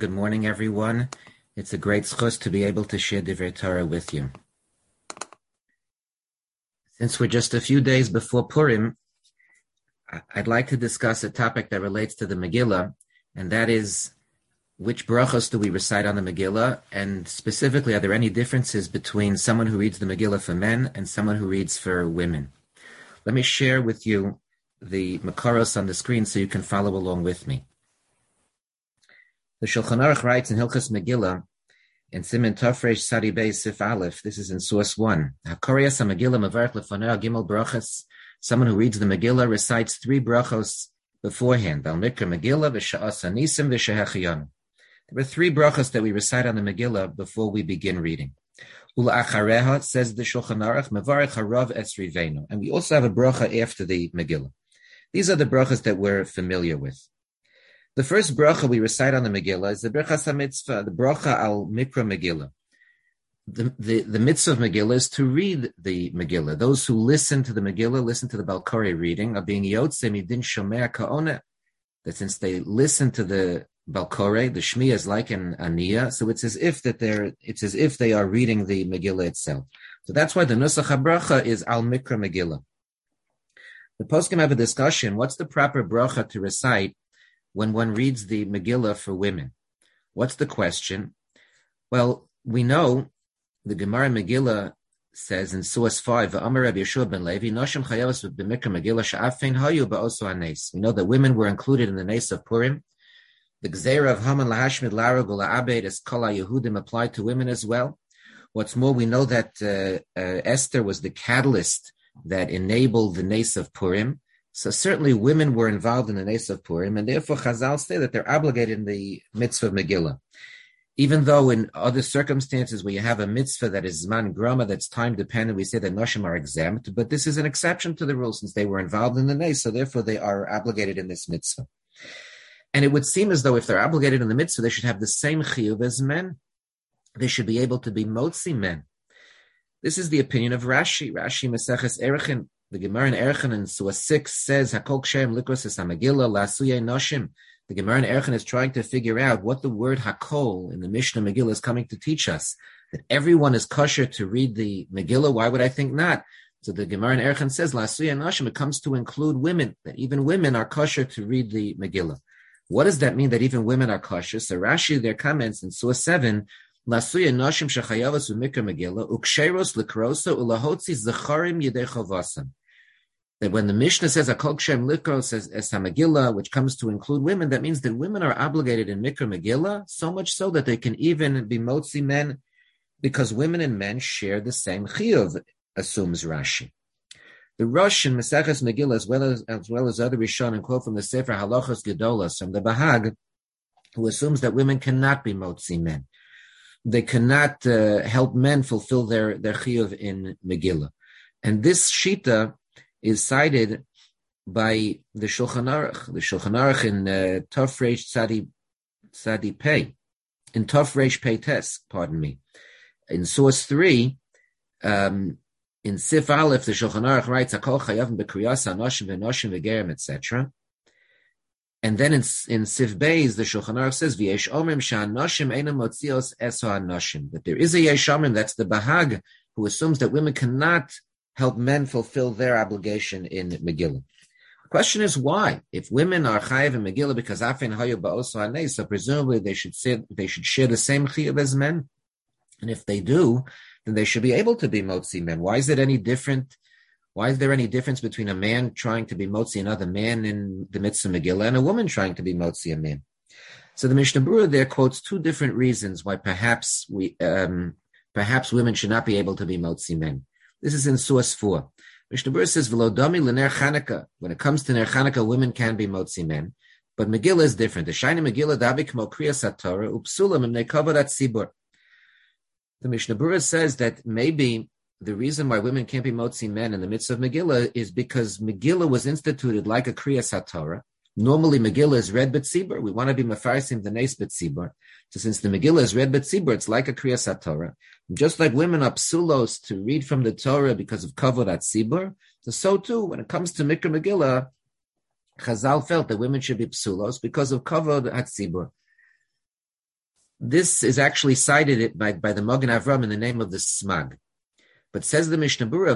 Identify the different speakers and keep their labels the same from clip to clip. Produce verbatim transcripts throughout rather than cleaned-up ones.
Speaker 1: Good morning, everyone. It's a great schus to be able to share Divrei Torah with you. Since we're just a few days before Purim, I'd like to discuss a topic that relates to the Megillah, and that is which brachos do we recite on the Megillah, and specifically, are there any differences between someone who reads the Megillah for men and someone who reads for women? Let me share with you the Makaros on the screen so you can follow along with me. The Shulchan Aruch writes in Hilchos Megillah, in Siman Tafresh Sadi Beis Sif Aleph, this is in source one. HaKorias HaMegillah Mevarech Lefonei Gimel Brachos. Someone who reads the Megillah recites three brachos beforehand. Al Mikra Megillah v'Sha'as Anisim v'Shehechiyon. There are three brachos that we recite on the Megillah before we begin reading. Ula Achareha, says the Shulchan Aruch, Mevarech Harav Esrivenu. And we also have a bracha after the Megillah. These are the brachos that we're familiar with. The first bracha we recite on the Megillah is the Birchas HaMitzvah, the bracha al Mikra Megillah. The, the, the mitzvah of Megillah is to read the Megillah. Those who listen to the Megillah, listen to the Balkori reading, are being Yotze Midin Shomea Ka'oneh. That since they listen to the Balkori, the Shmiya is like an Aniyah, so it's as if that they're, it's as if they are reading the Megillah itself. So that's why the Nusach HaBracha is al Mikra Megillah. The poskim have a discussion, what's the proper bracha to recite when one reads the Megillah for women? What's the question? Well, we know the Gemara Megillah says in Suas five, Amar Rabbi Yeshua ben Levi, Noshim chayavas b'mikra Megillah sha'afein hayu ba'osu hanes. We know that women were included in the Nes of Purim. The Gzeira of Haman lahashmid larug ula'abed as kol Yehudim applied to women as well. What's more, we know that uh, uh, Esther was the catalyst that enabled the Nes of Purim. So certainly women were involved in the Nes of Purim, and therefore Chazal say that they're obligated in the mitzvah of Megillah. Even though in other circumstances where you have a mitzvah that is Zman Grama, that's time dependent, we say that Noshim are exempt, but this is an exception to the rule since they were involved in the Nes, so therefore they are obligated in this mitzvah. And it would seem as though if they're obligated in the mitzvah, they should have the same chiyuv as men. They should be able to be motzi men. This is the opinion of Rashi. Rashi Maseches Erechin. The Gemara in Erechon in Suah six says, Hakol Kshem Likros Es HaMegillah La'asuyei Noshim. The Gemara in Erechon is trying to figure out what the word Hakol in the Mishnah Megillah is coming to teach us. That everyone is kosher to read the Megillah. Why would I think not? So the Gemara in Erechon says, La'asuyei Noshim, it comes to include women, that even women are kosher to read the Megillah. What does that mean that even women are kosher? So Rashi, their comments in Suah seven, La'asuyei Noshim Shechayavas U'Mikra Megillah U'Ksheros L'Krosa U'Lahotzi Zecharim Yedei Chavasam. That when the Mishnah says Akol Kshem Likros says Es HaMegillah, which comes to include women, that means that women are obligated in Mikra Megillah, so much so that they can even be motzi men, because women and men share the same chiyuv, assumes Rashi. The Rosh in Maseches Megillah, as well as as well as other Rishonim, quote from the Sefer Halachos Gedolas from the Bahag, who assumes that women cannot be motzi men. They cannot uh, help men fulfill their their chiyuv in Megillah, and this shita is cited by the Shulchan Aruch. The Shulchan Aruch in uh, Tov Reish Tzadi, Tzadi Pei, in Tov Reish Pei Tes, pardon me. In source three, um, in Sif Aleph, the Shulchan Aruch writes, Hakol chayavim b'kriyas hanoshim v'noshim v'gerim, et cetera. And then in, in Sif Beis, the Shulchan Aruch says, V'yesh omrim sha'anoshim einam motzios eso hanoshim. That there is a yesh omrim, that's the Bahag, who assumes that women cannot help men fulfill their obligation in Megillah. The question is why? If women are chayiv in Megillah because afin hayu ba'osu hanei, so presumably they should say, they should share the same chiyuv as men. And if they do, then they should be able to be motzi men. Why is it any different? Why is there any difference between a man trying to be motzi another man in the midst of Megillah and a woman trying to be motzi a man? So the Mishnah Berurah there quotes two different reasons why perhaps we um, perhaps women should not be able to be motzi men. This is in source four. Mishnah Berurah says, "V'lodami l'ner Chanukah." When it comes to ner Chanukah, women can be motzi men, but Megillah is different. The shayna Megillah dabi k'mo kriyas haTorah upsulam imnei kavod hatzibur. The Mishnah Berurah says that maybe the reason why women can't be motzi men in the midst of Megillah is because Megillah was instituted like a kriyas haTorah. Normally, Megillah is read b'tzibur. We want to be mefarsim the nes b'tzibur. So since the Megillah is read b'tzibur, it's like a kriyas haTorah. Just like women are psulos to read from the Torah because of kavod hatzibur, so so too, when it comes to Mikra Megillah, Chazal felt that women should be psulos because of kavod hatzibur. This is actually cited by, by the Magen Avram in the name of the Smag. But says the Mishnah Berurah,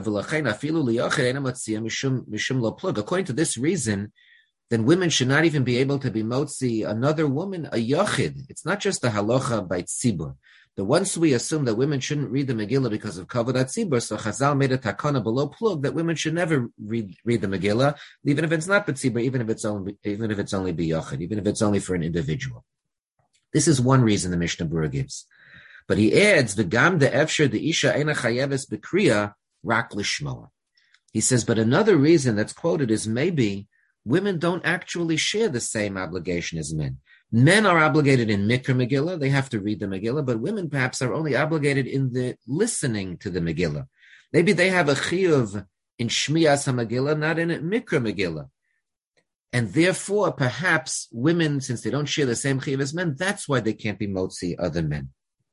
Speaker 1: according to this reason, then women should not even be able to be motzi another woman, a yachid. It's not just the halacha by tzibur. But once we assume that women shouldn't read the Megillah because of kavod tzibur, so Chazal made a takana below plug that women should never read read the Megillah, even if it's not b'tzibur, even if it's only even if it's only b'yachid, even if it's only for an individual. This is one reason the Mishnah Berurah gives. But he adds, v'gam de efsher de isha eina chayeves b'kriya rak lishmoa. He says, but another reason that's quoted is maybe women don't actually share the same obligation as men. Men are obligated in Mikra Megillah, they have to read the Megillah, but women perhaps are only obligated in the listening to the Megillah. Maybe they have a chiyuv in Shmiyas HaMegillah, not in Mikra Megillah. And therefore, perhaps women, since they don't share the same chiyuv as men, that's why they can't be motzi other men.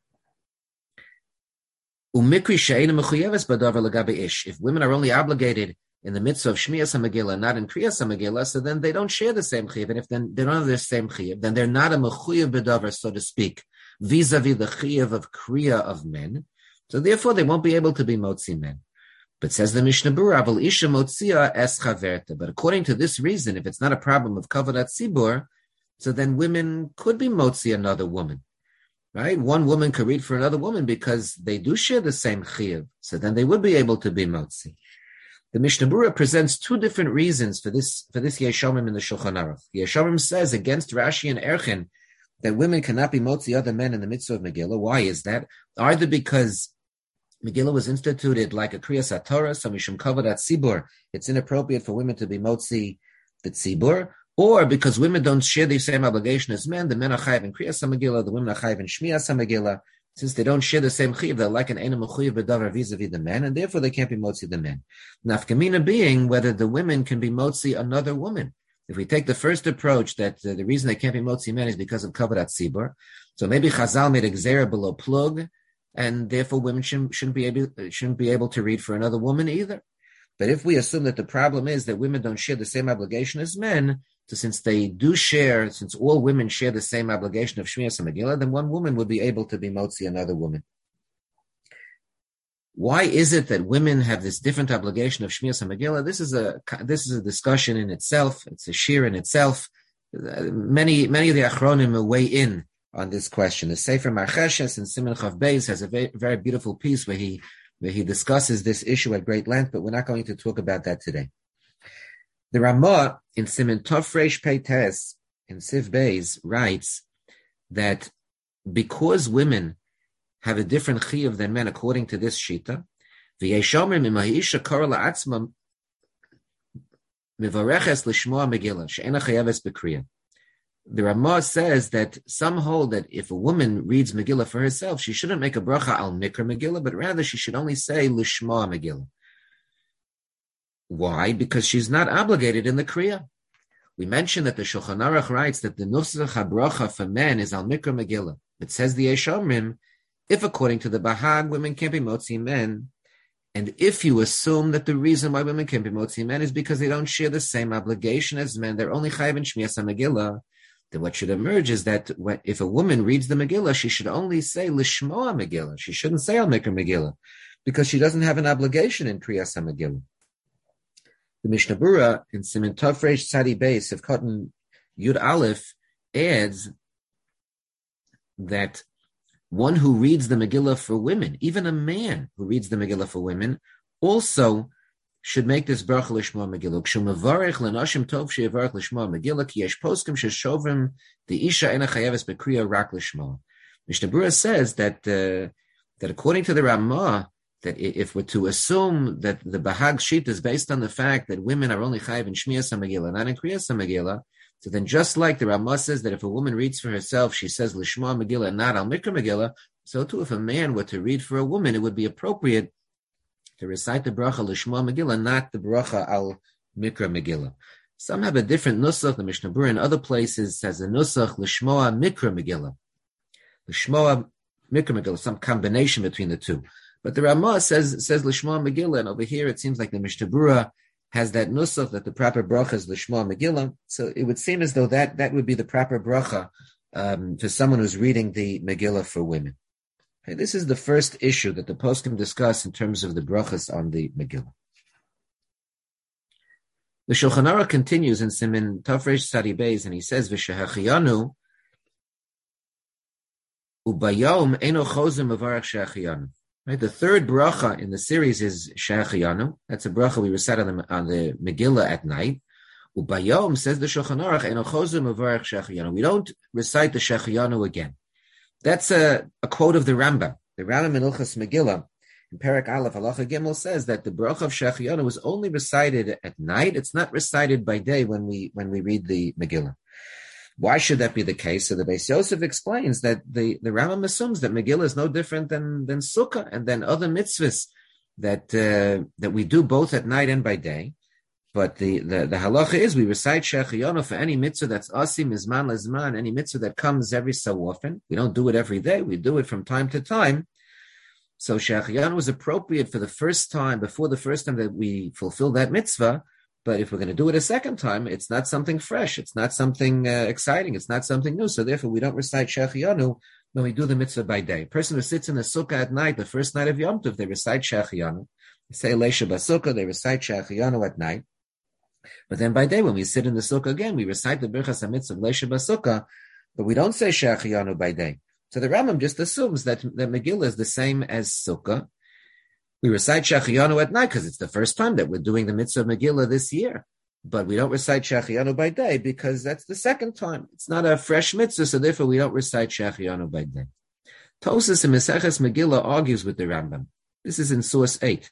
Speaker 1: If women are only obligated in the mitzvah of Shmiyas HaMegillah, not in Kriyas HaMegillah, so then they don't share the same chiyuv. And if then they don't have the same chiyuv, then they're not a mechuyev b'davar, so to speak, vis-a-vis the chiyuv of Kriya of men. So therefore, they won't be able to be motzi men. But says the Mishnah Berurah, Aval isha motzia es chaverta. But according to this reason, if it's not a problem of kavod tzibur, so then women could be motzi another woman. Right? One woman could read for another woman because they do share the same chiyuv. So then they would be able to be motzi. The Mishnah Berurah presents two different reasons for this for this Yeshomim in the Shulchan Aruch. Yeshomim says against Rashi and Erchin that women cannot be motzi other men in the mitzvah of Megillah. Why is that? Either because Megillah was instituted like a Kriyas HaTorah, so mishum kavod tzibur, it's inappropriate for women to be motzi the tzibur, or because women don't share the same obligation as men, the men are chayiv in Kriyas HaMegillah, the women are chayiv in Shmiyas HaMegillah. Since they don't share the same chiyuv, they're like an eina mechuyev b'davar vis-a-vis the men, and therefore they can't be motzi the men. Nafkamina being whether the women can be motzi another woman. If we take the first approach that uh, the reason they can't be motzi men is because of kavod tzibur, so maybe Chazal made a gzera below plug, and therefore women shouldn't, shouldn't be able shouldn't be able to read for another woman either. But if we assume that the problem is that women don't share the same obligation as men, so since they do share, since all women share the same obligation of Shmiyas HaMegillah, then one woman would be able to be motzi another woman. Why is it that women have this different obligation of Shmiyas HaMegillah? This is a this is a discussion in itself. It's a shir in itself. Many many of the Achronim weigh in on this question. The Sefer Marcheshes in Siman Chav Beis has a very, very beautiful piece where he where he discusses this issue at great length, but we're not going to talk about that today. The Ramah in Siman Tov Reish Pei Tes in Siv Beis writes that because women have a different chiyuv than men according to this shita, v'yeshomrim ima'isha kara la'atzma mivareches l'shmoa megillah she'ena chayeves b'kriya. The Ramah says that some hold that if a woman reads Megillah for herself, she shouldn't make a bracha al mikra Megillah, but rather she should only say l'shmoa Megillah. Why? Because she's not obligated in the Kriya. We mentioned that the Shulchan Aruch writes that the nusach habracha for men is al mikra Megillah. It says the Yeshomrim, if according to the Bahag, women can't be motzi men, and if you assume that the reason why women can't be motzi men is because they don't share the same obligation as men, they're only chayiv in Shmiyas HaMegillah, then what should emerge is that if a woman reads the Megillah, she should only say Lishmoa Megillah. She shouldn't say Al Mikra Megillah, because she doesn't have an obligation in Kriyas HaMegillah. The Mishnah Berurah in Siman Tov Reish Tzadi Beis of Cotton Yud Aleph adds that one who reads the Megillah for women, even a man who reads the Megillah for women, also should make this bracha lishma Megillah. K'shumavarech lenashim tov sheyavarech lishma Megillah ki yesh poskim sheshovim the isha ena chayeves bekriya rak lishma. Mishnah Berurah says that uh, that according to the Ramah, that if we're to assume that the Bahag sheet is based on the fact that women are only chayev in Shmiyas HaMegillah, not in Kriyas HaMegillah, so then just like the Ramah says that if a woman reads for herself, she says Lishma Megillah and not Al Mikra Megillah, so too if a man were to read for a woman, it would be appropriate to recite the bracha Lishma Megillah, not the bracha Al Mikra Megillah. Some have a different nusach. The Mishnah Berurah in other places says a nusach Lishma Mikra Megillah. Lishma Mikra Megillah, some combination between the two. But the Ramah says says Lishma Megillah, and over here it seems like the Mishnah Berurah has that nusach that the proper bracha is Lishma Megillah. So it would seem as though that, that would be the proper bracha um, for someone who's reading the Megillah for women. Okay, this is the first issue that the poskim discuss in terms of the brachas on the Megillah. The Shulchan Aruch continues in Simin Tafresh Tzadi Beis, and he says, "V'shehachiyanu ubayom eno chozim mevarach shehachiyanu." Right, the third bracha in the series is shehachiyanu. That's a bracha we recite on the on the Megillah at night. Ubayom, says the Shulchan Aruch, eno chozim mevarach shehachiyanu. We don't recite the shehachiyanu again. That's a, a quote of the Rambam. The Rambam in Ilchas Megillah, in Perek Aleph, Halacha Gimel, says that the bracha of Shehachiyanu was only recited at night. It's not recited by day when we when we read the Megillah. Why should that be the case? So the Beis Yosef explains that the, the Rambam assumes that Megillah is no different than, than Sukkah and then other mitzvahs that uh, that we do both at night and by day. But the, the, the halacha is we recite Shehachiyanu for any mitzvah that's asim, izman, lezman, any mitzvah that comes every so often. We don't do it every day. We do it from time to time. So Shehachiyanu was appropriate for the first time, before the first time that we fulfill that mitzvah. But if we're going to do it a second time, it's not something fresh. It's not something uh, exciting. It's not something new. So therefore, we don't recite Shehachiyanu when we do the mitzvah by day. A person who sits in the sukkah at night, the first night of Yom Tov, they recite Shehachiyanu. They say Leisha Basukkah, they recite Shehachiyanu at night. But then by day, when we sit in the sukkah again, we recite the Birchas HaMitzvah of Leisha Basukkah, but we don't say Shehachiyanu by day. So the Rambam just assumes that the Megillah is the same as Sukkah. We recite Shehachiyanu at night because it's the first time that we're doing the mitzvah of Megillah this year. But we don't recite Shehachiyanu by day because that's the second time. It's not a fresh mitzvah, so therefore we don't recite Shehachiyanu by day. Tosas in Maseches Megillah argues with the Rambam. This is in source eight.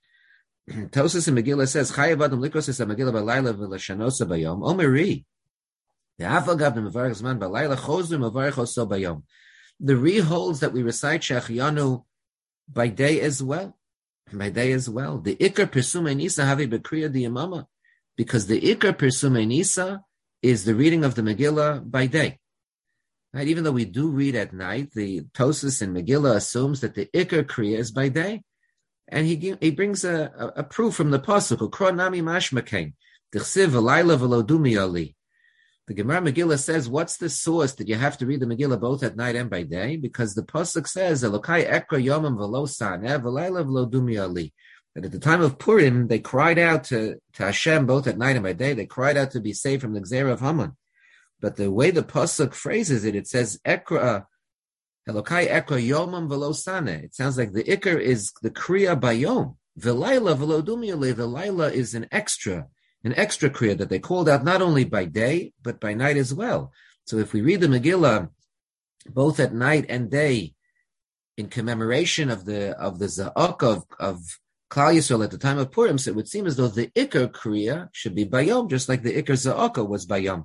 Speaker 1: Tosas in Megillah says, Chayav Adam likros es Megillah b'layla v'lashanosa bayom. Omeri, the Afagav the Mevarech Zman b'layla chozru Mevarech oso bayom. The Re holds that we recite Shehachiyanu by day as well. By day as well. The Ikar Persumei Nisa Havi B'Kriya Diyamama, because the Ikar Persumei Nisa is the reading of the Megillah by day. Right? Even though we do read at night, the Tosas in Megillah assumes that the Ikar Kriya is by day. And he he brings a, a, a proof from the pasuk. Ukro nami mashmakein d'chsiv v'layla v'lo dumi ali. The Gemara Megillah says, what's the source that you have to read the Megillah both at night and by day? Because the pasuk says, Elokai ekra yomam v'lo saneh v'layla v'lo dumi ali. That at the time of Purim, they cried out to, to Hashem both at night and by day. They cried out to be saved from the Gzera of Haman. But the way the pasuk phrases it, it says ekra. Elokai ekra yomam v'lo saneh. It sounds like the ikar is the kriya bayom. V'layla v'lo dumi ali. The layla is an extra. An extra kriya that they called out not only by day, but by night as well. So if we read the Megillah both at night and day in commemoration of the of the Za'ak of, of Klal Yisrael at the time of Purim, so it would seem as though the Ikar kriya should be bayom, just like the Ikar Za'aka was bayom.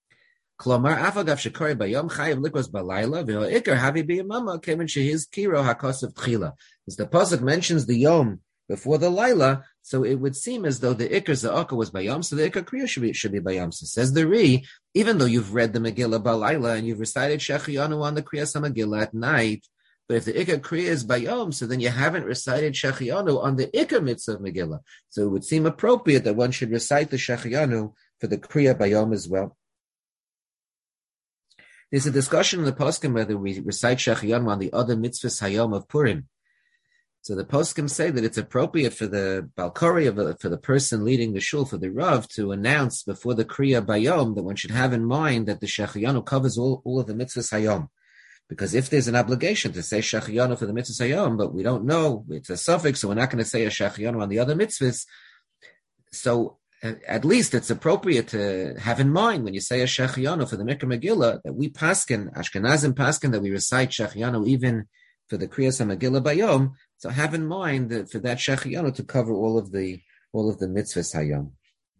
Speaker 1: Klomar afagav shekori bayom chayiv likros balayla v'ho Ikar havi b'yamama kemen shehiz kiro hakosav tchila. As the pasuk mentions the yom before the Laila, so it would seem as though the Ikar Za'aka was Bayam, so the Ikar Kriya should be, should be Bayam. So says the Ri, even though you've read the Megillah Balayla and you've recited Shehachiyanu on the Kriyas HaMegillah at night, but if the Ikar Kriya is Bayam, so then you haven't recited Shehachiyanu on the Ikar Mitzvah of Megillah. So it would seem appropriate that one should recite the Shehachiyanu for the Kriya Bayam as well. There's a discussion in the poskim whether we recite Shehachiyanu on the other mitzvahs Hayom of Purim. So the poskim say that it's appropriate for the balkori, of a, for the person leading the shul, for the rav, to announce before the kriya bayom that one should have in mind that the shehachiyanu covers all, all of the mitzvahs hayom. Because if there's an obligation to say shehachiyanu for the mitzvahs hayom, but we don't know, it's a suffix, so we're not going to say a shehachiyanu on the other mitzvahs. So at least it's appropriate to have in mind when you say a shehachiyanu for the Mikra Megillah that we paskin, Ashkenazim paskin, that we recite shehachiyanu even for the Kriyas HaMegillah Bayom. So have in mind that for that Shehachiyanu to cover all of the all of the mitzvahs Hayom.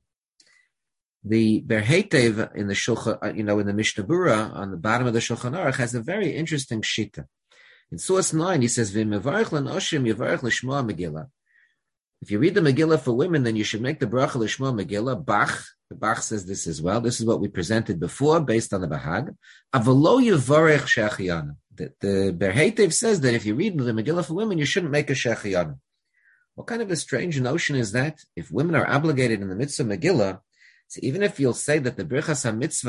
Speaker 1: The Berheitev in the Shulchan, you know, in the Mishnah Berurah on the bottom of the Shulchan Aruch has a very interesting shita. In source nine, he says, "V'mevarich l'noshim yevarich l'shma Megillah." If you read the Megillah for women, then you should make the bracha l'shma Megillah. Bach, the Bach says this as well. This is what we presented before, based on the Bahag. Avalo yevarich Shehachiyanu. The, the Berheitev says that if you read the Megillah for women, you shouldn't make a Shehachiyanu. What kind of a strange notion is that? If women are obligated in the mitzvah Megillah, so even if you'll say that the Birchas HaMitzvah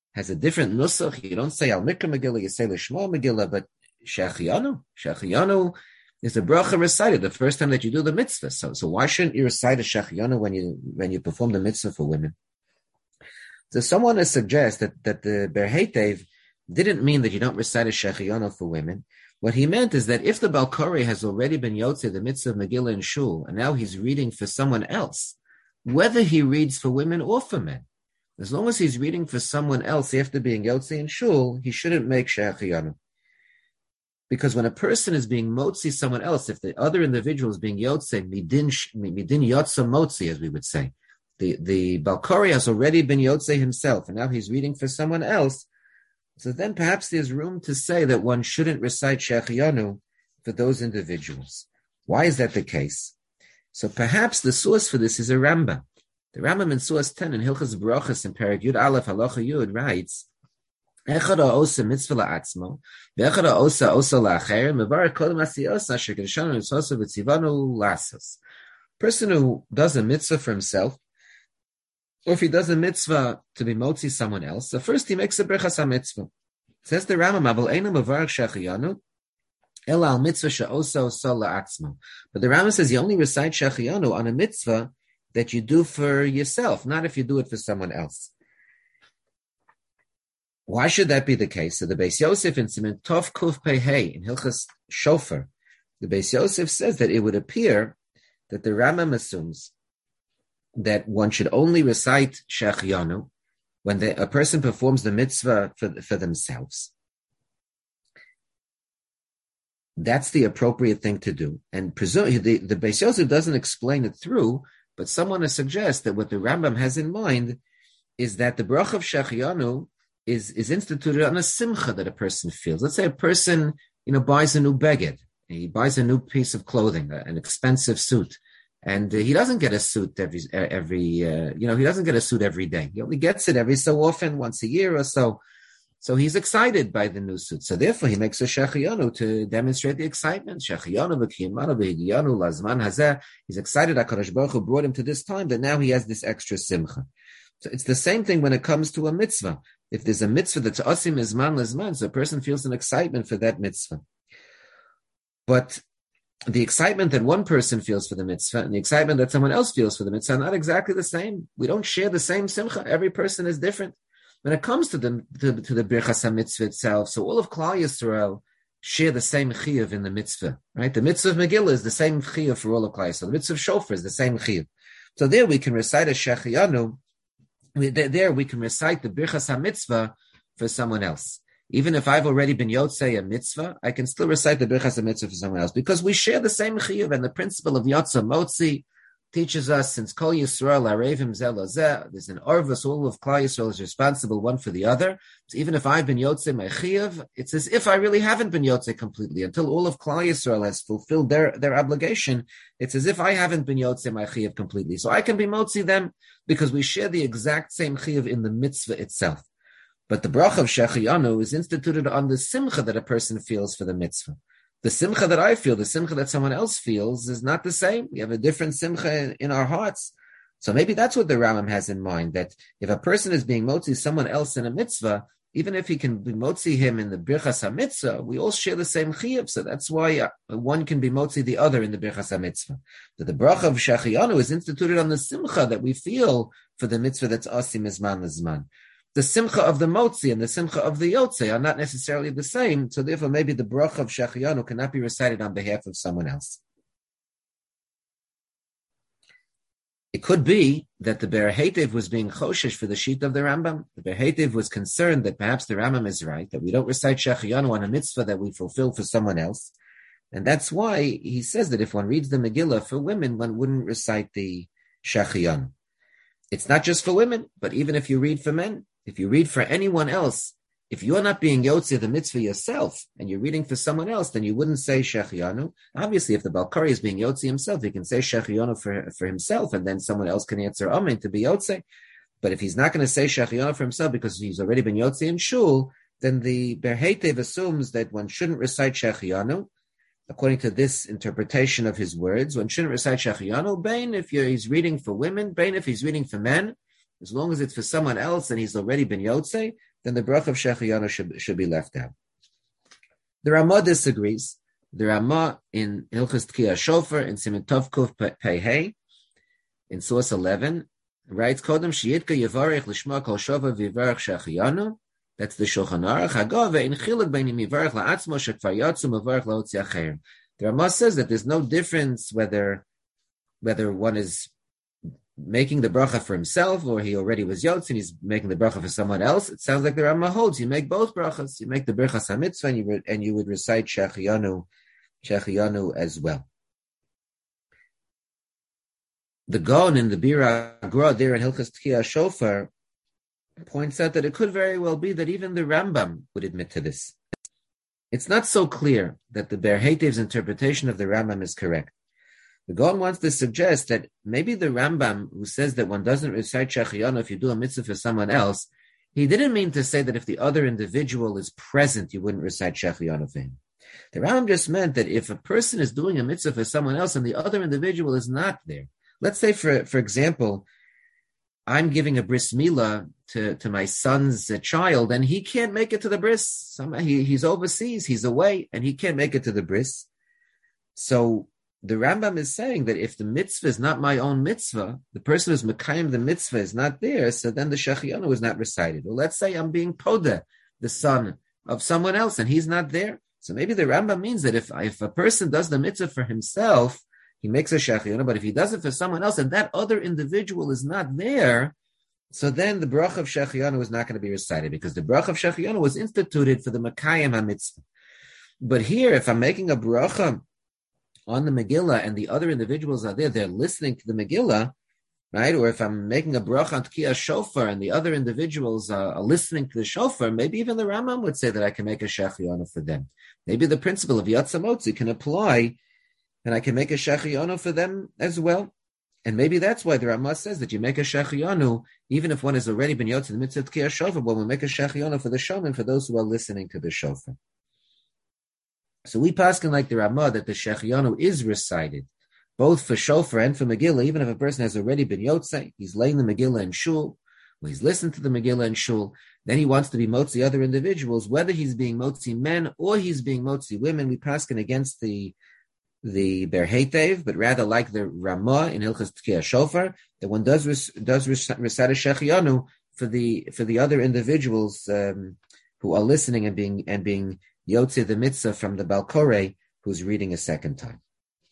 Speaker 1: has a different nusach. You don't say Al Mikra Megillah, you say Lishma Megillah, but Shechianu. Shechianu is a bracha recited the first time that you do the mitzvah. So, so why shouldn't you recite a Shechianu when you when you perform the mitzvah for women? So someone has suggested that, that the Ber Heitev didn't mean that you don't recite a Shechianu for women. What he meant is that if the Bal Koreh has already been Yotzei, the mitzvah of Megillah and Shul, and now he's reading for someone else, whether he reads for women or for men, as long as he's reading for someone else after being Yotzei and Shul, he shouldn't make Shechianu. Because when a person is being Motzi someone else, if the other individual is being Yotzei, midin, midin Yotza Motzi, as we would say, the, the Bal Koreh has already been Yotzei himself, and now he's reading for someone else, so then perhaps there's room to say that one shouldn't recite Shechianu for those individuals. Why is that the case? So perhaps the source for this is a Rambam. The Rambam in Suas ten in Hilchas Brachos in Perek Yud Aleph Halacha Yud writes, Echad ha'osa mitzvah la'atzmo, ve'echad ha'osa osa la'acher, mevarek kodem asiyos asher kedeshanu mitzosa v'tzivanu lasos. Person who does a mitzvah for himself, or if he does a mitzvah to be motzi someone else, so first he makes a brechas ha-mitzvah. Says the Rambam, Aval einu mevarek shechianu, ela al mitzvah she'osa osa la'atzmo. But the Rambam says you only recite shechianu on a mitzvah that you do for yourself, not if you do it for someone else. Why should that be the case? So the Beis Yosef in Siman Tov Kuf Pei Hey in Hilchas Shofar, the Beis Yosef says that it would appear that the Rambam assumes that one should only recite Shechianu when the, a person performs the mitzvah for, for themselves. That's the appropriate thing to do. And presume, the, the Beis Yosef doesn't explain it through, but someone has suggested that what the Rambam has in mind is that the bracha of Shechianu is, is instituted on a simcha that a person feels. Let's say a person, you know, buys a new beged. He buys a new piece of clothing, an expensive suit. And uh, he doesn't get a suit every, every uh, you know, he doesn't get a suit every day. He only gets it every so often, once a year or so. So he's excited by the new suit. So therefore he makes a Shechianu to demonstrate the excitement. Shechianu v'kiyamanu v'higiyanu lazman hazeh. He's excited that HaKadosh Baruch Hu brought him to this time, that now he has this extra simcha. So it's the same thing when it comes to a mitzvah. If there's a mitzvah that's asim izman lazman, so a person feels an excitement for that mitzvah. But the excitement that one person feels for the mitzvah and the excitement that someone else feels for the mitzvah are not exactly the same. We don't share the same simcha. Every person is different. When it comes to the to, to the Birchas HaMitzvah itself, so all of Klal Yisrael share the same chiyuv in the mitzvah, right? The mitzvah of Megillah is the same chiyuv for all of Klal Yisrael. The mitzvah of Shofar is the same chiyuv. So there we can recite a Shechianu. There we can recite the Birchas HaMitzvah for someone else. Even if I've already been Yotzei a mitzvah, I can still recite the Birchas HaMitzvah for someone else because we share the same chiyuv, and the principle of Yotza Motzi teaches us, since Kol Yisrael Arevim Zeh Lazeh, there's an Orvus, all of Klal Yisrael is responsible one for the other. So even if I've been Yotzei my chiyuv, it's as if I really haven't been Yotzei completely. Until all of Klal Yisrael has fulfilled their, their obligation, it's as if I haven't been Yotzei my chiyuv completely. So I can be Motzi them because we share the exact same chiyuv in the mitzvah itself. But the bracha of Shechianu is instituted on the simcha that a person feels for the mitzvah. The simcha that I feel, the simcha that someone else feels is not the same. We have a different simcha in, in our hearts. So maybe that's what the Rambam has in mind, that if a person is being motzi someone else in a mitzvah, even if he can be motzi him in the Birchas HaMitzvah, we all share the same chiyuv. So that's why uh, one can be motzi the other in the Birchas HaMitzvah. But the bracha of Shechianu is instituted on the simcha that we feel for the mitzvah that's asim izman lizman. The simcha of the motzi and the simcha of the yotzei are not necessarily the same, so therefore maybe the bracha of Shechianu cannot be recited on behalf of someone else. It could be that the Ber Heitev was being choshesh for the sheet of the Rambam. The Ber Heitev was concerned that perhaps the Rambam is right, that we don't recite Shechianu on a mitzvah that we fulfill for someone else. And that's why he says that if one reads the Megillah for women, one wouldn't recite the Shechianu. It's not just for women, but even if you read for men, if you read for anyone else, if you're not being Yotzei the mitzvah yourself and you're reading for someone else, then you wouldn't say Shechianu. Obviously, if the Bal Koreh is being Yotzei himself, he can say Shechianu for, for himself, and then someone else can answer Amen to be Yotzei. But if he's not going to say Shechianu for himself because he's already been Yotzei in Shul, then the Ber Heitev assumes that one shouldn't recite Shechianu. According to this interpretation of his words, one shouldn't recite Shechianu, Bain if you're, he's reading for women, Bain if he's reading for men. As long as it's for someone else and he's already been Yotzei, then the bracha of Shechianu should, should be left out. The Ramah disagrees. The Ramah in Hilchos Tkiya Shofar in Siman Tov Kuf Pei Hey in source eleven writes Kodem Shiyitka Yevarech Lishma Kol Shofar V'Yivarech Shechianu. That's the Shulchan Aruch. Hagah ve'in chiluk beinim Yivarech la'atzmo shekvar yatzu mevarech la'otzi acher. The Ramah says that there's no difference whether whether one is making the bracha for himself or he already was yotz and he's making the bracha for someone else. It sounds like the Ramah holds you make both brachas. You make the birchas hamitzvah and you re- and you would recite Shechianu, Shechianu as well. The Gaon in the Bira Agra there in Hilchos Tkiya Shofar points out that it could very well be that even the Rambam would admit to this. It's not so clear that the Ber Heitev's interpretation of the Rambam is correct. The Gaon wants to suggest that maybe the Rambam, who says that one doesn't recite Shechianu if you do a mitzvah for someone else, he didn't mean to say that if the other individual is present, you wouldn't recite Shechianu for him. The Rambam just meant that if a person is doing a mitzvah for someone else and the other individual is not there, let's say, for for example, I'm giving a bris milah to, to my son's uh, child, and he can't make it to the bris. Some, he, he's overseas, he's away, and he can't make it to the bris. So the Rambam is saying that if the mitzvah is not my own mitzvah, the person who's mekayim the mitzvah is not there, so then the Shechianu is not recited. Well, let's say I'm being poda, the son of someone else, and he's not there. So maybe the Rambam means that if, if a person does the mitzvah for himself, he makes a Shechianu, but if he does it for someone else and that other individual is not there, so then the bracha of Shechianu is not going to be recited because the bracha of Shechianu was instituted for the Makayim HaMitzvah. But here, if I'm making a bracha on the Megillah and the other individuals are there, they're listening to the Megillah, right? Or if I'm making a bracha on Tkiya Shofar and the other individuals are, are listening to the Shofar, maybe even the Rambam would say that I can make a Shechianu for them. Maybe the principle of Yatzamotzi can apply and I can make a Shechianu for them as well. And maybe that's why the Ramah says that you make a Shechianu, even if one has already been yotz in the mitzvah Tkiya Shofar, well, we make a Shechianu for the Shomen, for those who are listening to the Shofar. So we paskin like the Ramah that the Shechianu is recited, both for Shofar and for Megillah, even if a person has already been yotze, he's laying the Megillah in Shul, or he's listened to the Megillah in Shul, then he wants to be motzi other individuals, whether he's being motzi men or he's being motzi women, we paskin against the the Ber Heitev, but rather like the Ramah in Hilchos Tkiya Shofar, that one does does recite a Shechianu for the for the other individuals um, who are listening and being and being Yotze the Mitzvah from the Balkorei, who's reading a second time.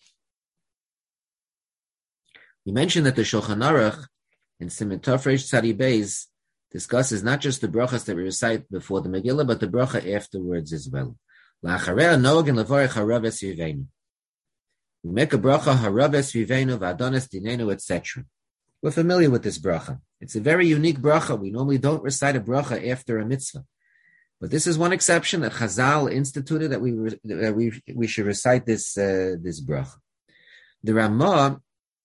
Speaker 1: We mentioned that the Shulchan Aruch in Siman Tov Reish Tzadi Beis discusses not just the brachas that we recite before the Megillah, but the bracha afterwards as well. La'acharei no'og and levarich harav es yiveinu. We make a bracha harav es yiveinu v'adonis dinenu, et cetera. We're familiar with this bracha. It's a very unique bracha. We normally don't recite a bracha after a mitzvah, but this is one exception that Chazal instituted that we that we we should recite this uh, this bracha. The Ramah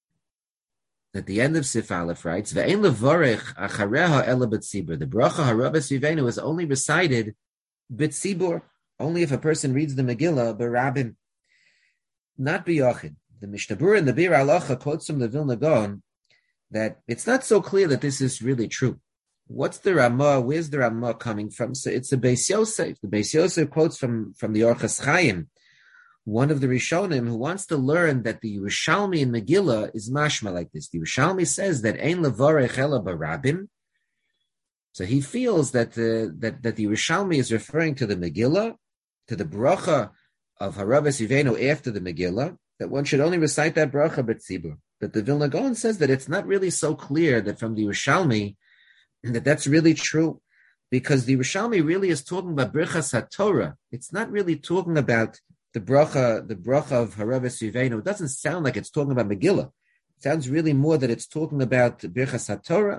Speaker 1: at the end of Sif Aleph writes, "Ve'en levarich achareha ela b'tzibur." The bracha harav es yiveinu is only recited b'tzibur, only if a person reads the Megillah b'rabim, not b'yochid. The Mishnah Berurah and the Bir Halacha quotes from the Vilna Gaon that it's not so clear that this is really true. What's the Ramah? Where's the Ramah coming from? So it's a Beis Yosef. The Beis Yosef quotes from, from the Orchos Chaim, one of the Rishonim who wants to learn that the Yerushalmi in Megillah is mashma like this. The Yerushalmi says that ein levarech ela barabim. So he feels that the, that, that the Yerushalmi is referring to the Megillah, to the bracha of harav es yiveinu after the Megillah, that one should only recite that bracha b'tzibur. But the Vilna Gaon says that it's not really so clear that from the Yerushalmi that that's really true, because the Yerushalmi really is talking about Birchas HaTorah. It's not really talking about the bracha, the bracha of harav es yiveinu. It doesn't sound like it's talking about Megillah. It sounds really more that it's talking about Birchas HaTorah.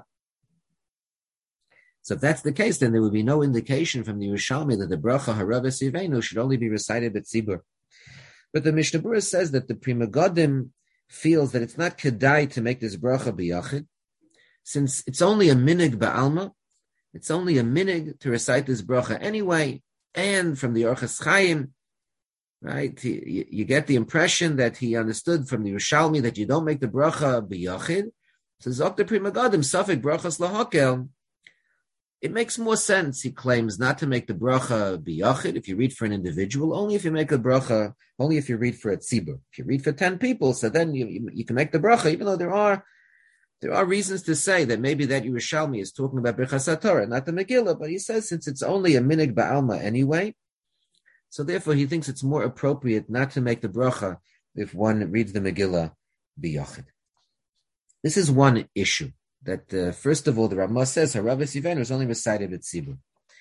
Speaker 1: So if that's the case, then there would be no indication from the Yerushalmi that the bracha harav es yiveinu should only be recited b'tzibur. But the Mishnah Berurah says that the Pri Megadim feels that it's not kedai to make this bracha b'yachid, since it's only a minig ba'alma, it's only a minig to recite this bracha anyway, and from the Orchos Chaim, right, he, you get the impression that he understood from the Yerushalmi that you don't make the bracha b'yachid. So Zok the Pri Megadim, Safek brachas lahakel, it makes more sense, he claims, not to make the bracha biyachid if you read for an individual, only if you make a bracha, only if you read for a tzibur. If you read for ten people, so then you, you, you can make the bracha, even though there are there are reasons to say that maybe that Yerushalmi is talking about Birchas HaTorah, not the Megillah, but he says since it's only a minig ba'alma anyway, so therefore he thinks it's more appropriate not to make the bracha if one reads the Megillah biyachid. This is one issue. That uh, first of all, the Ramah says Haravis Yivenu is only recited at Tzibur.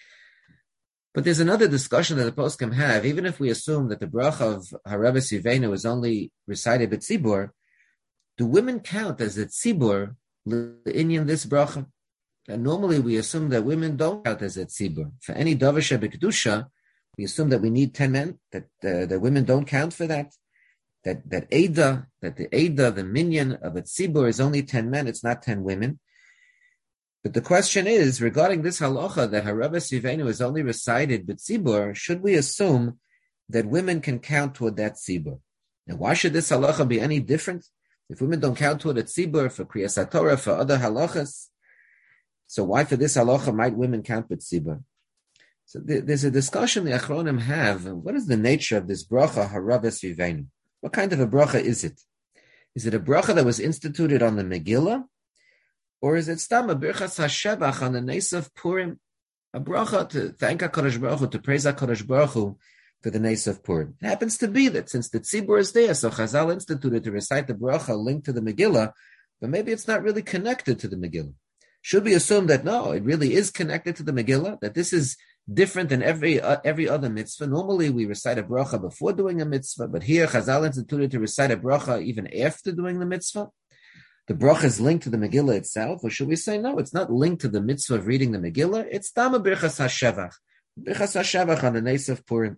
Speaker 1: But there's another discussion that the poskim have. Even if we assume that the bracha of Haravis Yivenu is only recited at Tzibur, do women count as a Tzibur in this bracha? And normally we assume that women don't count as a Tzibur. For any davar shebekdusha, we assume that we need ten men. That uh, that women don't count for that. That that Eidah, that the Eidah, the minyan of a tzibur is only ten men, it's not ten women. But the question is, regarding this halacha, that Haravis Yivenu is only recited but tzibur, should we assume that women can count toward that tzibur? Now, why should this halacha be any different? If women don't count toward a tzibur, for Kriyas HaTorah, for other halachas, so why for this halacha might women count but tzibur? So th- there's a discussion the Achronim have, what is the nature of this bracha Haravis Yivenu? What kind of a bracha is it? Is it a bracha that was instituted on the Megillah? Or is it stam a birchas hashevach on the Nes of Purim? A bracha to thank HaKadosh Baruch Hu, to praise HaKadosh Baruch Hu for the Nes of Purim. It happens to be that since the tzibur is there, so Chazal instituted to recite the bracha linked to the Megillah, but maybe it's not really connected to the Megillah. Should we assume that no, it really is connected to the Megillah, that this is different than every uh, every other mitzvah? Normally we recite a bracha before doing a mitzvah, but here Chazal instituted to recite a bracha even after doing the mitzvah. The bracha is linked to the Megillah itself, or should we say no, it's not linked to the mitzvah of reading the Megillah, it's Dama Birchas HaShevach, Birchas HaShevach on the Nes of Purim.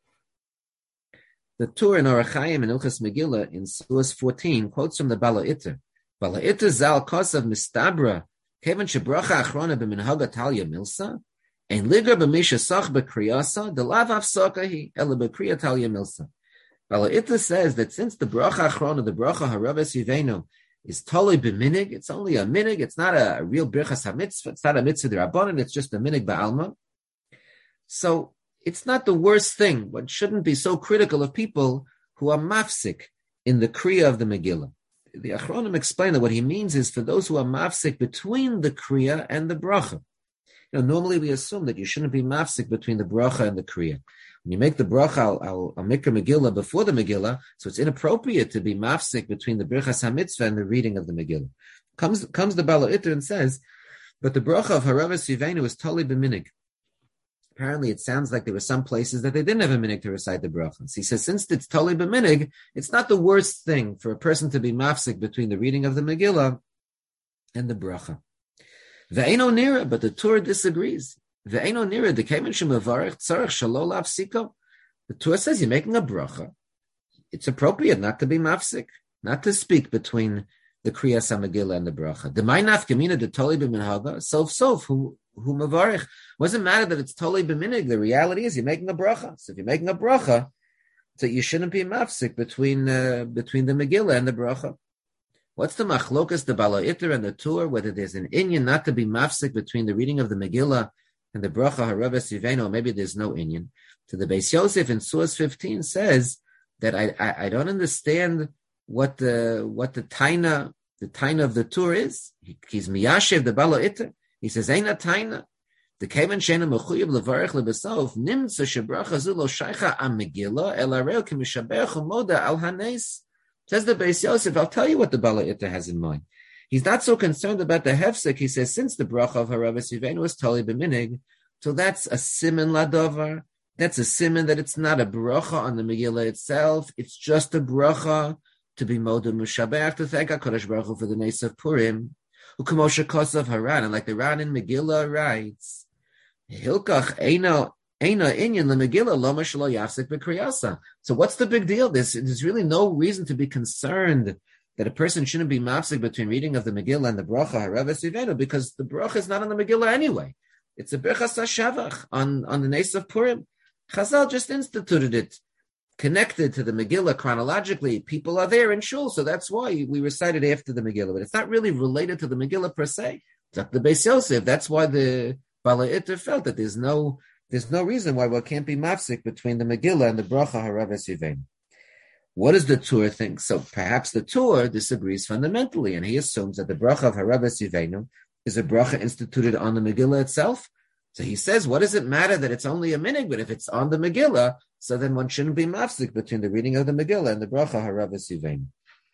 Speaker 1: The Tur in Orach Chaim and Ilchas Megillah in Suas fourteen quotes from the Bala Iter. Bala Iter Zal Kosav Mistabra Kevan Shebracha Achrona B'Minhaga Talia Milsa and Liger B'Misha Sach B'Kriyasa the Lav Afsakahi Ela B'Kriya Talia Milsa. Bala Iter says that since the Bracha Achrona, the Bracha Haravis Yivenu, is totally b'minig, it's only a minig, it's not a, a real birchas ha-mitzvah, it's not a mitzvah d'Rabbanan, it's just a minig ba'alma. So it's not the worst thing. One shouldn't be so critical of people who are mafsik in the kriya of the Megillah. The Achronim explain that what he means is for those who are mafsik between the kriya and the bracha. You know, normally we assume that you shouldn't be mafsik between the bracha and the kriya. When you make the bracha, I'll, I'll, I'll make a Megillah before the Megillah, so it's inappropriate to be mafsik between the birchas ha-mitzvah and the reading of the Megillah. Comes, comes the Bala Iter and says, but the bracha of Haravis Yivenu is totally b'minig. Apparently, it sounds like there were some places that they didn't have a minig to recite the bracha. So he says, since it's totally b'minig, it's not the worst thing for a person to be mafsik between the reading of the Megillah and the bracha. Ve'eno nira, but the Tur disagrees. Ve'eno nira, the kemen shemavarech tzarech shalo lafsiko. The Tur says you're making a bracha. It's appropriate not to be mafsik, not to speak between the kriyas ha-Megillah and the bracha. The ma'inaf gemina de toli b'minhaga, sof sof who who mavarech. Doesn't matter that it's totally b'minig. The reality is you're making a bracha. So if you're making a bracha, so you shouldn't be mafsik between uh, between the Megillah and the bracha. What's the machlokas, the Bala Iter and the Tur, whether there's an inyan not to be mafsik between the reading of the Megillah and the bracha Haravis Yivenu, maybe there's no inyan. To the Beis Yosef in Suas fifteen says that I, I I don't understand what the what the taina the taina of the Tur is. He, he's miyashev the Bala Iter. He says Eina taina. The kevan shena mechuyev levarich lebesof nimtza shebracha zu lo shaycha am Megillah el arel kemishabech umoda al hanes. Says the Beis Yosef, I'll tell you what the Bala Iter has in mind. He's not so concerned about the hefsek. He says, since the bracha of Haravis Yivenu is totally b'minig, so that's a siman ladovar. That's a siman that it's not a bracha on the Megillah itself. It's just a bracha to be moda mushabech, to thank HaKadosh Baruch Hu for the Nes of Purim. U'kamosha kosav Haran, and like the Ran in Megillah writes, Hilkach eino Eina inyan the Megillah loma shelo yafsek b'kriyasa. So what's the big deal? There's, there's really no reason to be concerned that a person shouldn't be mafsek between reading of the Megillah and the bracha Haravis Yivenu, because the bracha is not on the Megillah anyway. It's a birchas ha-shavach on, on the Nes of Purim. Chazal just instituted it, connected to the Megillah chronologically. People are there in shul, so that's why we recite it after the Megillah. But it's not really related to the Megillah per se. It's like the Beis Yosef. That's why the Bala Itter felt that there's no there's no reason why we can't be mafsik between the Megillah and the Bracha Haraves Yiveinu. What does the Tur think? So perhaps the Tur disagrees fundamentally, and he assumes that the Bracha of Haraves Yiveinu is a bracha instituted on the Megillah itself. So he says, what does it matter that it's only a minig, but if it's on the Megillah, so then one shouldn't be mafsik between the reading of the Megillah and the Bracha Haraves Yiveinu.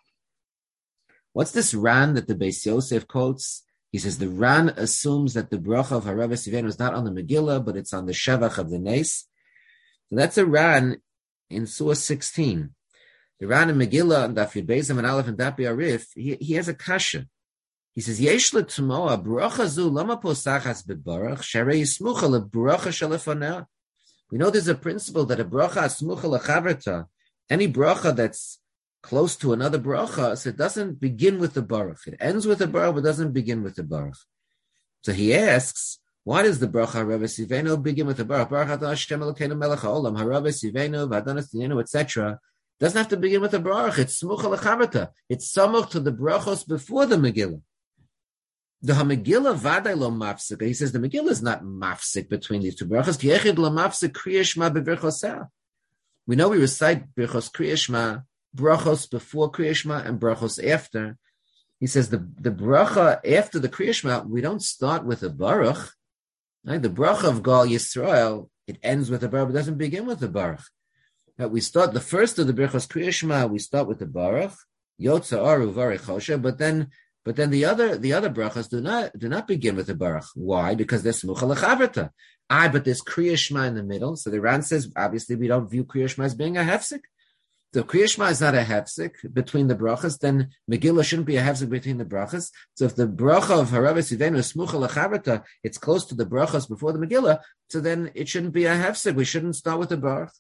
Speaker 1: What's this Ran that the Beis Yosef quotes? He says the Ran assumes that the Bracha of Haraves Yiveinu is not on the Megillah, but it's on the Shevach of the Nes. So that's a Ran in Surah sixteen. The Ran in Megillah, and Daf Yud Beis and Aleph and Daf Arif, he, he has a kasha. He says, Yesh le'tumoa bracha zu lama posachas bebarach sharei yismucha lebracha shelefaneh. We know there's a principle that a bracha asmucha lechaverta, any bracha that's close to another bracha, so it doesn't begin with the baruch. It ends with the baruch, but doesn't begin with the baruch. So he asks, why does the bracha Haraves Yiveinu begin with the baruch? Baruch atah Hashem Elokeinu melech haolam, Haraves Yiveinu, v'adanas tinenu, et cetera. Doesn't have to begin with the baruch. It's smucha lechaverta. It's samuch to the brachos before the Megillah. The Megillah vaday lo mafsik. He says the Megillah is not mafsik between these two brachos. Ki echid lo mafsik kriya shema bevirchosah. We know we recite birchos kriya shema, brachos before kriya shema and brachos after. He says the, the bracha after the kriya shema, we don't start with a baruch. Right? The bracha of Gal Yisrael, it ends with a baruch, but doesn't begin with a baruch. Right? We start the first of the birchos kriya shema, we start with the baruch, yotza aru varei choshe, but then But then the other the other brachas do not do not begin with the baruch. Why? Because they're smucha lechaverta. Ah, but there's kriya shema in the middle. So the Ran says, obviously, we don't view kriya shema as being a hefsek. So kriya shema is not a hefsek between the brachas. Then Megillah shouldn't be a hefsek between the brachas. So if the bracha of Haraves Yiveinu is smucha lechaverta, it's close to the brachas before the Megillah. So then it shouldn't be a hefsek. We shouldn't start with the baruch.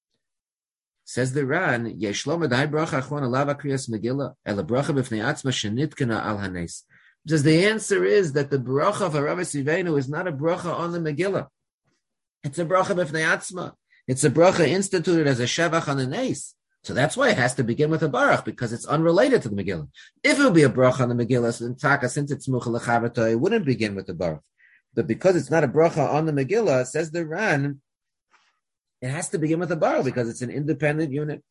Speaker 1: Says the Ran, Yeshlo medai bracha achron alava kriyas Megillah ela bracha b'fnei atzma shenitkana al hanes. Says the answer is that the bracha of Haraves Yiveinu is not a bracha on the Megillah. It's a bracha b'fnei atzma. It's a bracha instituted as a shevach on the nes. So that's why it has to begin with a baruch, because it's unrelated to the Megillah. If it would be a bracha on the Megillah, so in Taka, since it's mucha lechaverta, it wouldn't begin with the baruch. But because it's not a bracha on the Megillah, says the Ran, it has to begin with a baruch because it's an independent unit.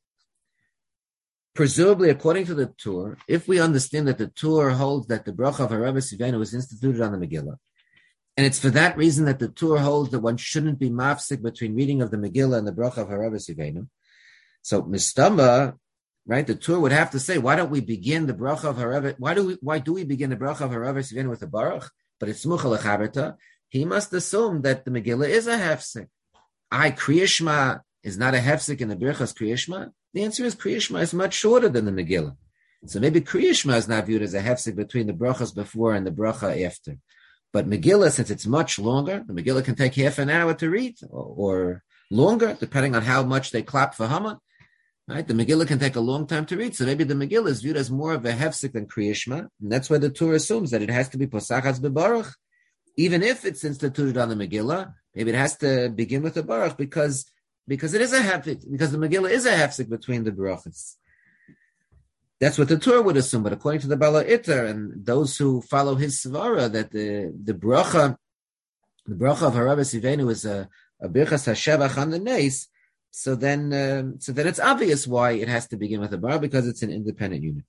Speaker 1: Presumably, according to the Tur, if we understand that the Tur holds that the bracha of Haraves Yiveinu was instituted on the Megillah, and it's for that reason that the Tur holds that one shouldn't be mafsik between reading of the Megillah and the bracha of Haraves Yiveinu. So, Mistama, right, the Tur would have to say, why don't we begin the bracha of Haraves, why do we, why do we begin the bracha of Haraves Yiveinu with a baruch, but it's smucha lechaverta? He must assume that the Megillah is a hefsek. I Kriya Shema is not a hefsek in the Birchas Kriya Shema. The answer is Kriya Shema is much shorter than the Megillah. So maybe Kriya Shema is not viewed as a hefsek between the brachas before and the bracha after. But Megillah, since it's much longer, the Megillah can take half an hour to read, or, or longer, depending on how much they clap for Haman. Right? The Megillah can take a long time to read, so maybe the Megillah is viewed as more of a hefsek than Kriya Shema, and that's why the Torah assumes that it has to be posachas bebaruch. Even if it's instituted on the Megillah, maybe it has to begin with the baruch because because it is a hefsek, because the Megillah is a hefsek between the brachas. That's what the Torah would assume, but according to the Bala Itter and those who follow his svara, that the the bracha, the bracha of Haraves Yiveinu is a a birchas hashevach on the nes. So then, um, so then it's obvious why it has to begin with the baruch because it's an independent unit.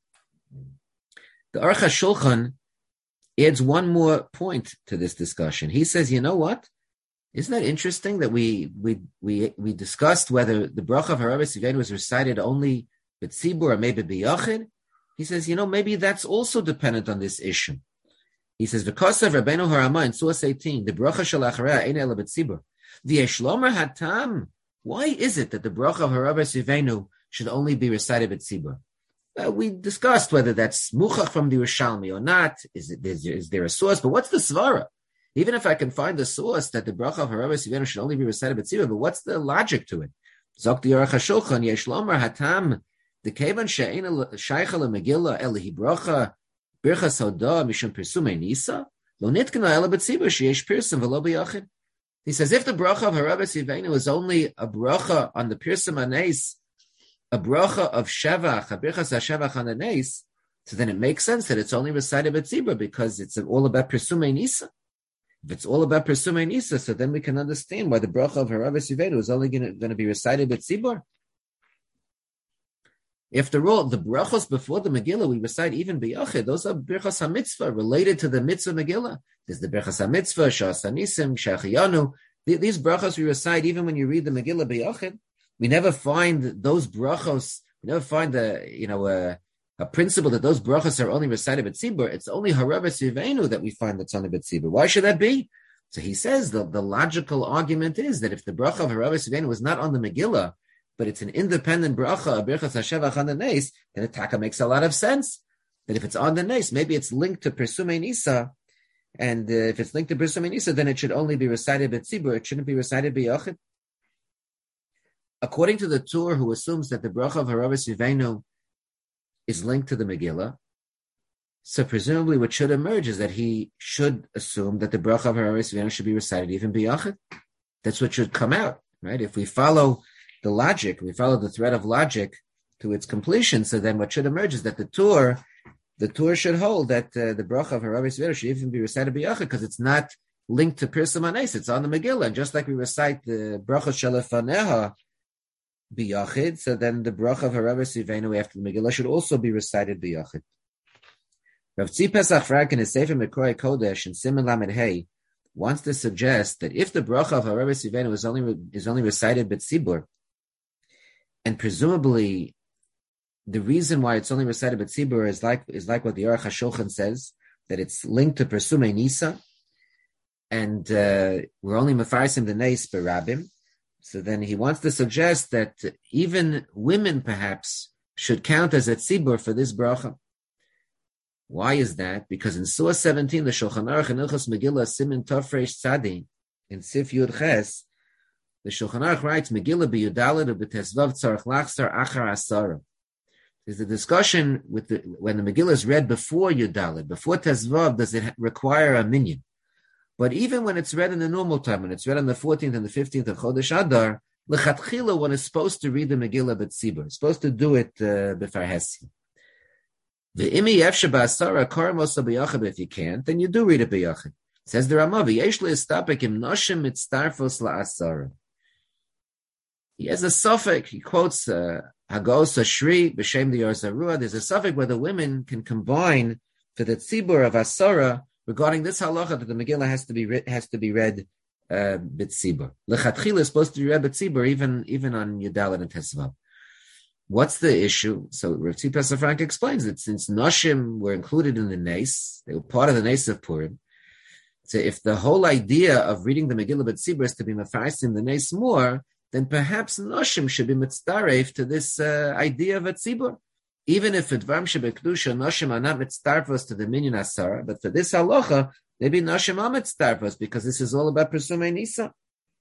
Speaker 1: The Aruch HaShulchan adds one more point to this discussion. He says, you know what? Isn't that interesting that we we we we discussed whether the bracha of Haraves Yiveinu was recited only b'tzibur or maybe b'yachid? He says, you know, maybe that's also dependent on this issue. He says, because of Rabbeinu Harama in Surah eighteen, the bracha shel acharei ein ela b'tzibur. The Yeshlomer hatam. Why is it that the bracha of Haraves Yiveinu should only be recited b'tzibur? Uh, we discussed whether that's muchach from the Yerushalmi or not. Is it is, is there a source? But what's the svara? Even if I can find the source that the bracha of Haraves Yiveinu should only be recited b'tzibur, but what's the logic to it? Zok the Aruch HaShulchan yesh lomer hatam the kevan she'ein shaycha leMegillah elihi bracha birchas hodah mishum pirsumei nisa lo nitkana ela b'tzibur sheyesh pirsum v'lo b'yachid. He says if the bracha of Haraves Yiveinu is only a bracha on the pirsum hanes, a bracha of shevach, a birchas hashevach on the nes, so then it makes sense that it's only recited b'tzibur because it's all about pirsumei nisa. If it's all about Persumei Nisa, so then we can understand why the bracha of Haravis Yivenu is only going to be recited by Tzibur. After all, the brachos before the Megillah we recite even b'yachid. Those are brachos hamitzvah related to the mitzvah Megillah. There's the brachos hamitzvah, shas hanisim, shachiyanu. These brachos we recite even when you read the Megillah b'yachid. We never find those brachos. We never find a you know a, a principle that those brachos are only recited b'tzibur. It's only haravis yivenu that we find that's only b'tzibur. Why should that be? So he says the, the logical argument is that if the bracha of haravis yivenu was not on the Megillah, but it's an independent bracha, a birchas hashevach on the nes, then it taka makes a lot of sense. That if it's on the nes, maybe it's linked to Persumei Nisa, and uh, if it's linked to Persumei Nisa, then it should only be recited b'tzibur. It shouldn't be recited b'yachid. According to the Tur, who assumes that the bracha of haravis yivenu is linked to the Megillah, so presumably what should emerge is that he should assume that the bracha of haravis yivenu should be recited even b'yachid. That's what should come out, right? If we follow the logic, we follow the thread of logic to its completion, so then what should emerge is that the Tur, the Tur should hold that uh, the bracha of haravis yivenu should even be recited b'yachid because it's not linked to Pirsum HaNes, it's on the Megillah. And just like we recite the bracha shelefaneha b'yachid, so then the bracha of haravis yivenu after the Megillah should also be recited b'yachid. Rav Tzvi Pesach Frank in his Sefer Mekroi Kodesh in Siman Lamed Hey wants to suggest that if the bracha of haravis yivenu is only is only recited b'tzibur, and presumably the reason why it's only recited b'tzibur is like is like what the Aruch HaShulchan says, that it's linked to Persumei Nisa, and uh, we're only mefarsim the neis berabim. So then he wants to suggest that even women perhaps should count as a tzibur for this bracha. Why is that? Because in Surah seventeen, the Shulchan Aruch in Ilchos Megillah Simin Tofresh Tzadi in Sif Yud Ches, the Shulchan Aruch writes, Megillah b'Yudalad or b'Tezvav tzarich lachzar achar asara. There's a discussion with the, when the Megillah is read before Yudalad, before Tezvav, does it require a minyan? But even when it's read in the normal time, when it's read on the fourteenth and the fifteenth of Chodesh Adar, l'chatchila, one is supposed to read the Megillah b'tzibur, supposed to do it uh, b'farhesi. V'imi yefshe b'asara karamosa b'yachid, if you can't, then you do read it b'yachid. Says the Ramah, v'yesh le'estapek im noshim mitztarfos la'asara. He has a suffix. He quotes Hagos Ashri b'shem the Yorzarua. There's a suffix where the women can combine for the tzibur of Asara regarding this halacha that the Megillah has to be re- has to be read uh, b'tzibur. Lechatchila is supposed to be read b'tzibur even even on Yudalad and Tesvav. What's the issue? So Rav Tzvi Pesach Frank explains that since Noshim were included in the Nes, they were part of the Nes of Purim. So if the whole idea of reading the Megillah b'tzibur is to be mefarsim the Nes more, then perhaps Noshim should be mitzdaref to this uh, idea of a tzibur. Even if Dvarim Shebekdusha Noshim are not mitzdarfos to the minyan asara, but for this halacha, maybe Noshim are mitzdarfos because this is all about Persumei Nisa.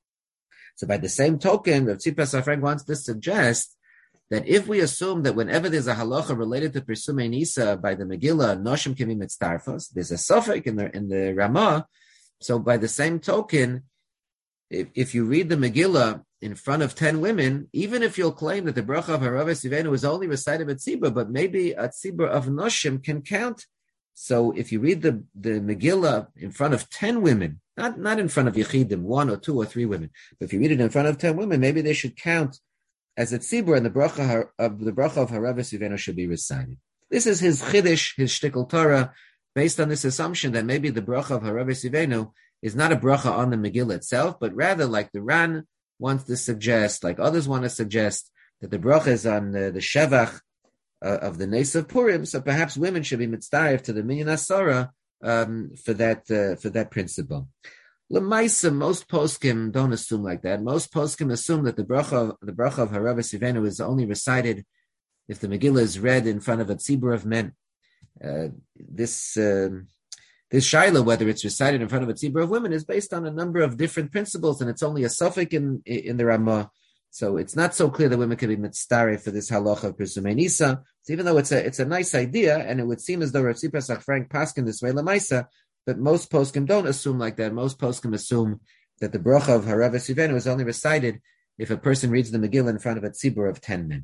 Speaker 1: So by the same token, Rav Tzvi Pesach Frank wants to suggest that if we assume that whenever there's a halacha related to Persumei Nisa by the Megillah, Noshim can be mitzdarfos, there's a suffix in the in the Ramah. So by the same token, if, if you read the Megillah in front of ten women, even if you'll claim that the bracha of haravis yivenu is only recited at tzibur, but maybe a tzibur of noshim can count. So if you read the, the Megillah in front of ten women, not, not in front of yechidim, one or two or three women, but if you read it in front of ten women, maybe they should count as a tzibur, and the bracha of the bracha of haravis yivenu should be recited. This is his chiddush, his shtickle Torah, based on this assumption that maybe the bracha of haravis yivenu is not a bracha on the Megillah itself, but rather like the Ran wants to suggest, like others want to suggest, that the bracha is on the, the shevach uh, of the Nes of Purim. So perhaps women should be mitzdaref to the minyan asara um, for that uh, for that principle. L'maisa, most poskim don't assume like that. Most poskim assume that the bracha the bracha of haravis yivenu is only recited if the Megillah is read in front of a tzibur of men. Uh, this. Uh, This shaila, whether it's recited in front of a tzibur of women, is based on a number of different principles, and it's only a suffix in in the Ramah. So it's not so clear that women can be mitzdareh for this halacha of Persumei Nisa. So even though it's a it's a nice idea, and it would seem as though Rav Tzvi Pesach Frank paskin this way lamaisa, but most poskim don't assume like that. Most poskim assume that the bracha of haravis yivenu is only recited if a person reads the Megillah in front of a tzibur of ten men.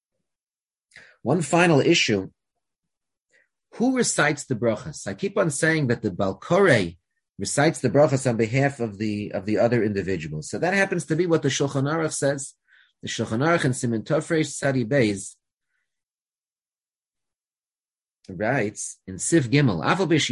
Speaker 1: One final issue. Who recites the brachas? I keep on saying that the Balkorei recites the brachas on behalf of the of the other individuals. So that happens to be what the Shulchan Aruch says. The Shulchan Aruch in Siman Tofresh Sadi Beis writes in Sif Gimel,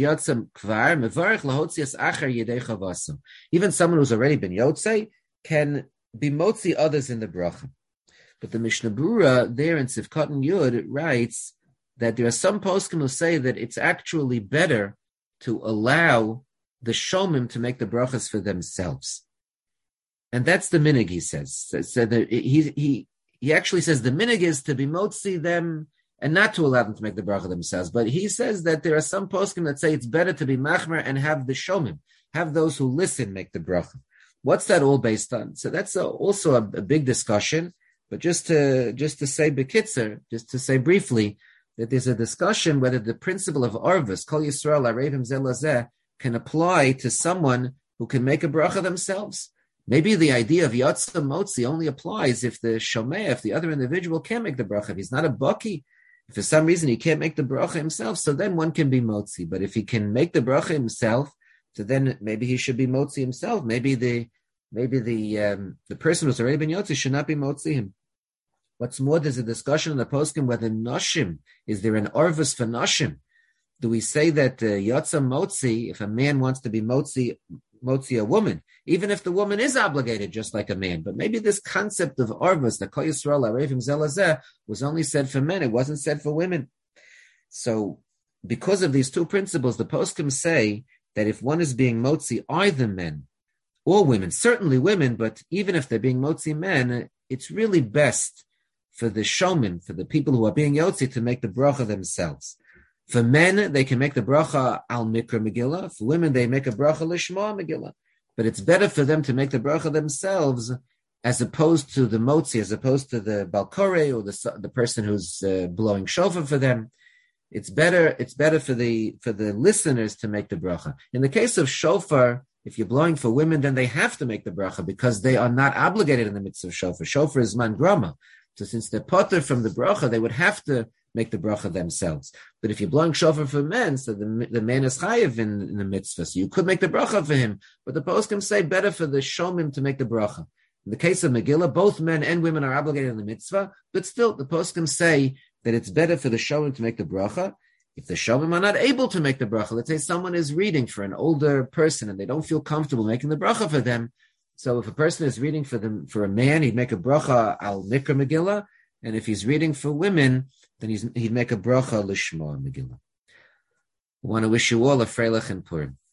Speaker 1: kvar mevarich lahotzias acher yedei chavaso. Even someone who's already been yotzei can be motzi others in the bracha. But the Mishnah Berurah there in Sif Katan Yud writes that there are some poskim who say that it's actually better to allow the shomim to make the brachas for themselves. And that's the minig, he says. So, so the, he, he, he actually says the minig is to be motzi them and not to allow them to make the bracha themselves. But he says that there are some poskim that say it's better to be machmer and have the shomim, have those who listen make the bracha. What's that all based on? So that's a, also a, a big discussion. But just to just to say bekitzer, just to say briefly, that there's a discussion whether the principle of arvus, kol Yisrael arevim zeh lazeh, can apply to someone who can make a bracha themselves. Maybe the idea of yatzah motzi only applies if the shomeh, if the other individual can't make the bracha. If he's not a baki, if for some reason he can't make the bracha himself, so then one can be motzi. But if he can make the bracha himself, so then maybe he should be motzi himself. Maybe the maybe the um, the person who's already been yotzi should not be motzi him. What's more, there's a discussion in the poskim whether noshim, is there an arvus for noshim? Do we say that uh, yotza motzi, if a man wants to be motzi, motzi a woman, even if the woman is obligated just like a man, but maybe this concept of arvus, the kol Yisrael arevim zeh lazeh, was only said for men, it wasn't said for women. So because of these two principles, the poskim say that if one is being motzi either men or women, certainly women, but even if they're being motzi men, it's really best for the showmen, for the people who are being yotzi, to make the bracha themselves. For men, they can make the bracha al mikra Megillah. For women, they make a bracha lishma Megillah. But it's better for them to make the bracha themselves, as opposed to the motzi, as opposed to the balkore or the the person who's uh, blowing shofar for them. It's better. It's better for the for the listeners to make the bracha. In the case of shofar, if you're blowing for women, then they have to make the bracha because they are not obligated in the midst of shofar. Shofar is man grama. So since they're potter from the bracha, they would have to make the bracha themselves. But if you're blowing shofar for men, so the, the man is chayiv in, in the mitzvah, so you could make the bracha for him. But the poskim say better for the shomim to make the bracha. In the case of Megillah, both men and women are obligated in the mitzvah, but still the poskim say that it's better for the shomim to make the bracha. If the shomim are not able to make the bracha, let's say someone is reading for an older person and they don't feel comfortable making the bracha for them. So if a person is reading for them for a man, he'd make a bracha al mikra Megillah, and if he's reading for women, then he's, he'd make a bracha lishma Megillah. I want to wish you all a freilich and Purim.